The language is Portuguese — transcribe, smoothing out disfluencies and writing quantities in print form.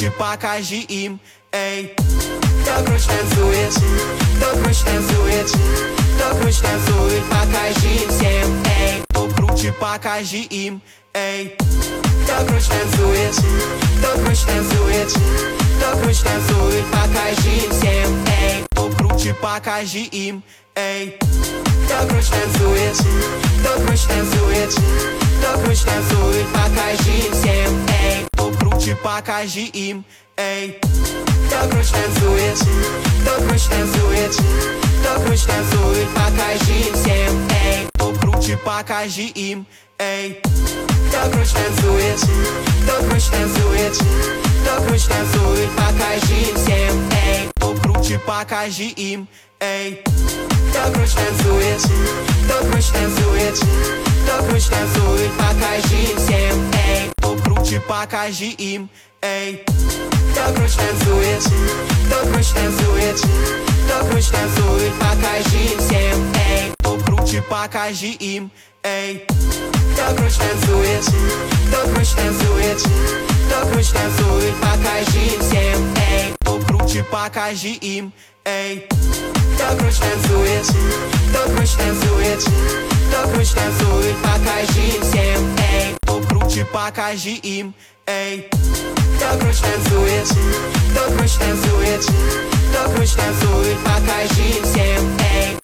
de Pacajim, ei. Da Cruz Tanzuit, da Cruz Tanzuit, da Cruz Tanzuit, Pacajim, sem, ei. Tô pro de Pacajim, ei. Da Cruz Tanzuit, da Cruz Tanzuit, da Cruz Tanzuit, Pacajim, sem, ei. Tô pro de Pacajim, ei. Da Cruz Tanzuit, da Cruz Tanzuit, da Cruz Tanzuit, Pacajim, sem, ei. Tô pro de Pacajim, ei. Da Cruz Tanzuit, da Cruz Tanzuit, da Cruz Tanzuit, Pacajim, sem, ei. Tô pro de Pacajim, ei. Da Cruz Tanzuit, da Cruz Tanzuit, da Cruz Tanzuit, Pacajim, sem, ei. Tô pro de Pacajim, ei. Da Cruz Tanzuit, da Cruz Tanzuit, da Cruz Tanzuit, Pacajim, sem, ei. Tô pro de Pacajim, ei. Da Cruz Tanzuit, da Cruz Tanzuit, da Cruz Tanzuit, Pacajim, sem, ei. Tô pro de Pacajim, ei. Da Cruz Tanzuit, da Cruz Tanzuit, da Cruz Tanzuit, Pacajim, sem, ei. Tô pro de Pacajim, ei. Da Cruz Tanzuit, da Cruz Tanzuit, da Cruz Tanzuit, Pacajim, sem, ei. Tô pro de Pacajim, ei. Da Cruz Tanzuit, da Cruz Tanzuit, da Cruz Tanzuit, Pacajim, sem, ei.